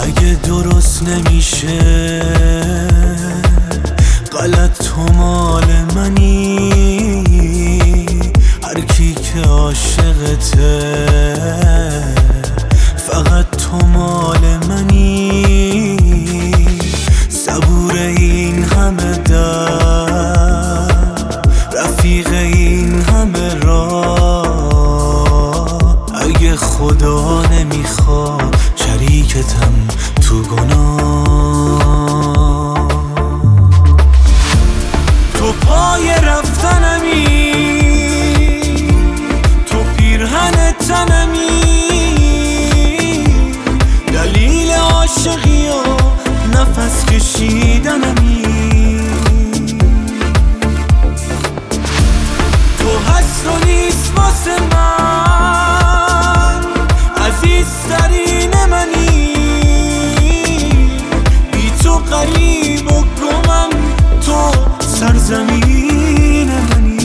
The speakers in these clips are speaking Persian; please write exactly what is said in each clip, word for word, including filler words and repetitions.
اگه درست نمیشه غلط تو مال منی، هر کی که عاشقته فقط تو مال منی. صبور این همه در رفیق این همه راه، اگه خدا نمیخواد شریکتم تو گناه. تو پای رفتنمی، تو پیرهن تنمی، دلیل عاشقی و نفس کشیدنمی. تو هست و نیست واسه من، عزیزترین منی، بی تو غریب و گمم، تو سرزمین منی.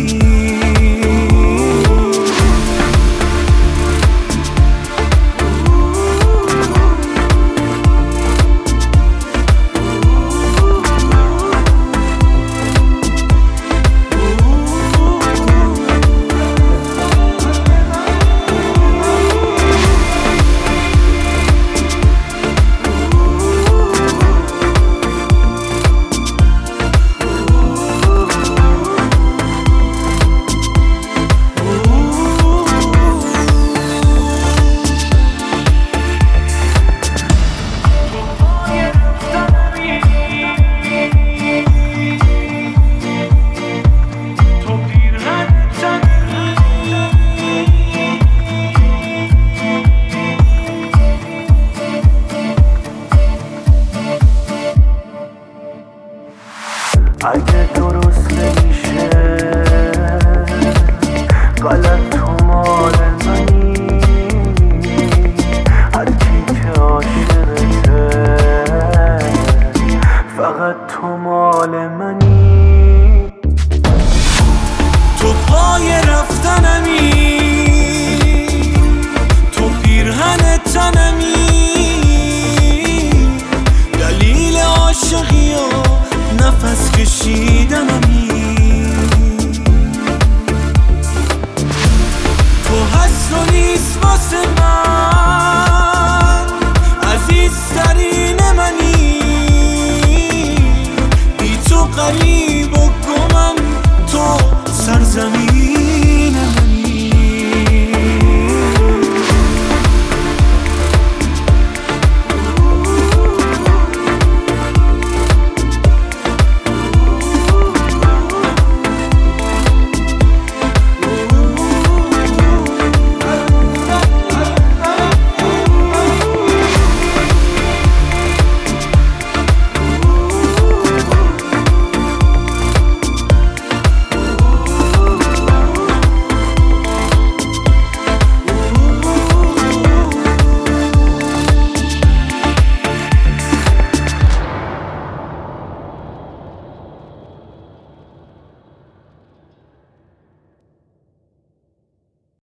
اگه درست نمیشه غلط تو مال منی، هر کی که عاشقته فقط تو مال منی. تو پای رفتنمی، تو پیرهن تنمی، دلیل عاشقی و نفس کشیدنمی. تو هست و نیست واسه من، عزیزترین منی، بی تو غریب